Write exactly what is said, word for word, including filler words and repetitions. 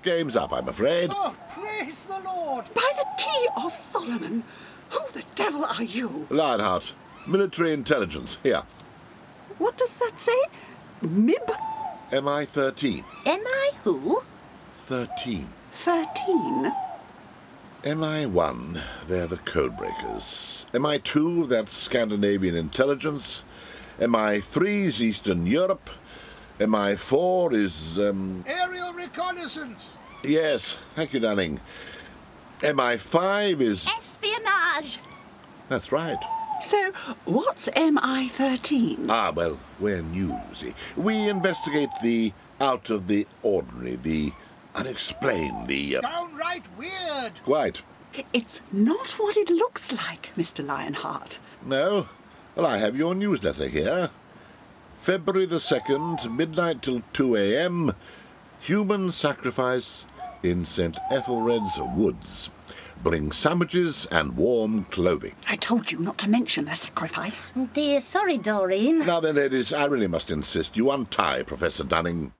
Game's up, I'm afraid. Oh, praise the Lord! By the key of Solomon, who the devil are you? Lionheart, military intelligence. Here. What does that say? Mib? M I thirteen. Am I who? thirteen. Thirteen? M I one, they're the codebreakers. M I two, that's Scandinavian intelligence. M I three is Eastern Europe. M I four is, um... Aerial reconnaissance! Yes, thank you, Dunning. M I five is... Espionage! That's right. So, what's M I thirteen? Ah, well, we're new, you see. We investigate the out of the ordinary, the unexplained, the... Uh... Downright weird! Quite. It's not what it looks like, Mister Lionheart. No? Well, I have your newsletter here. February the second, midnight till two a.m., human sacrifice in Saint Ethelred's woods. Bring sandwiches and warm clothing. I told you not to mention the sacrifice. Dear, sorry, Doreen. Now then, ladies, I really must insist you untie Professor Dunning.